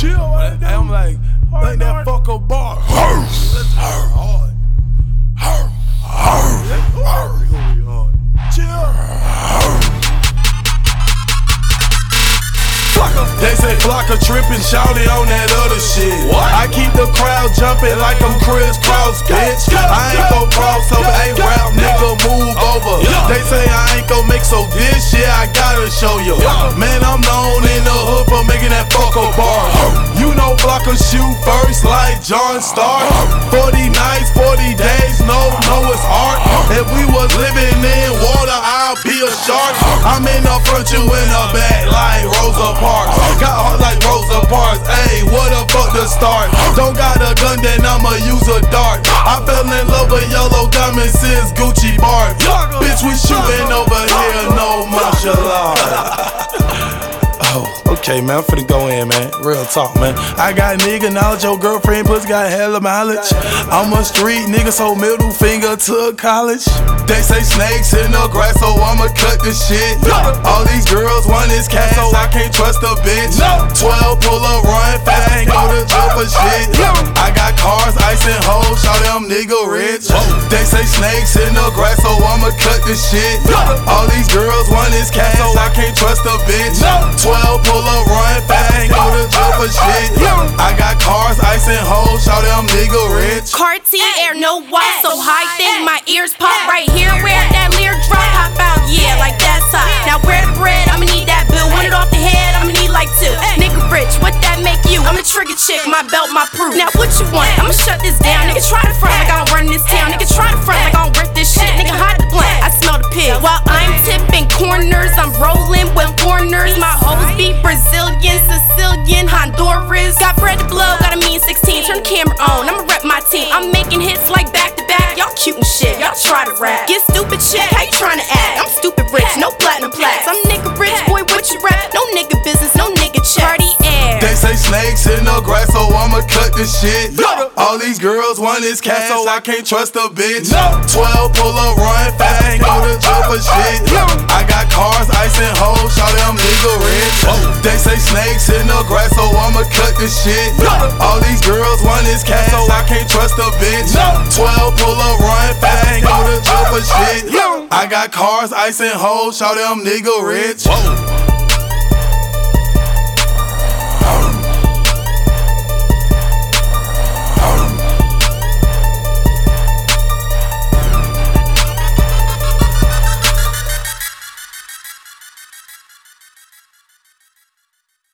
chill. I'm like that fucker bar. Let's hard. Chill. They say Flocka trippin', shouty on that other shit. What? I keep the crowd jumping like I'm Chris Cross, bitch. I ain't gon' cross over, ain't rap, nigga, move over. They say I ain't gon' make so this shit, I gotta show you. Man, I'm known in the hood for making that fucker bar. You know Flocka shoot first like John Stark. 40 nights, 40 days, no Noah's Ark. If we was living in water, I'll be a shark. I'm in the front, you in the back like Rosa Parks. Got heart like Rosa Parks, ayy, what the fuck to start? Don't got a gun, then I'ma use a dart. I fell in love with yellow diamonds since Gucci Bart. Bitch, we shooting over here, no martial law. Oh, okay, man, I'm finna go in, man. Real talk, man. I got nigga knowledge, your girlfriend pussy got hella mileage. I'm a street nigga, so middle finger to college. They say snakes in the grass, so I'ma cut the shit. All these girls want this cash, so I can't trust a bitch. 12 pull up, run fast, ain't go to jail for shit. I got cars, ice and hoes, shout them nigga rich. They say snakes in the grass, so I'ma cut the shit. All these girls want this cash, so I can't trust a bitch. 12 pull up, run fast, ain't go to jail for shit. I got cars, ice and hoes, shout them nigga rich. Cartier, no watch, so high thing, my ears pop right here. Where that lyric drop, hop out, yeah, like that's hot. Now where the bread, I'ma need that bill. Want it off the head, I'ma need like two. Nigga rich, what that make you? I'm a trigger chick, my belt, my proof. Now what you want? I'ma shut this down. Nigga try to front like I don't run this town. Nigga try to front like I don't rip this shit. Nigga hide the blunt, I smell the pig. While I'm tipping corners, I'm rolling with foreigners. My hoes be Brazilian, Sicilian, Honduras. Got bread to blow, got a mean 16. Turn the camera on, I'ma rep my team. I'm making hits like back to back. Y'all cute and shit, y'all try to rap. Get stupid shit, how you tryna act? I'm stupid rich, no platinum plaques. I'm nigga rich, boy, what you rap? No nigga business, no nigga check. Cartier. They say snakes in the grass, so I'ma cut the shit. All these girls want this cash, so I can't trust a bitch. 12 pull up, run fast, ain't go to jail for shit. I got cars, ice and hoes, shout them nigga rich. They say snakes in the grass, so I'ma cut the shit. All these girls want this cash, so I can't trust a bitch. 12 pull up, run fast, ain't go to jail for shit. I got cars, ice and hoes, shout them nigga rich.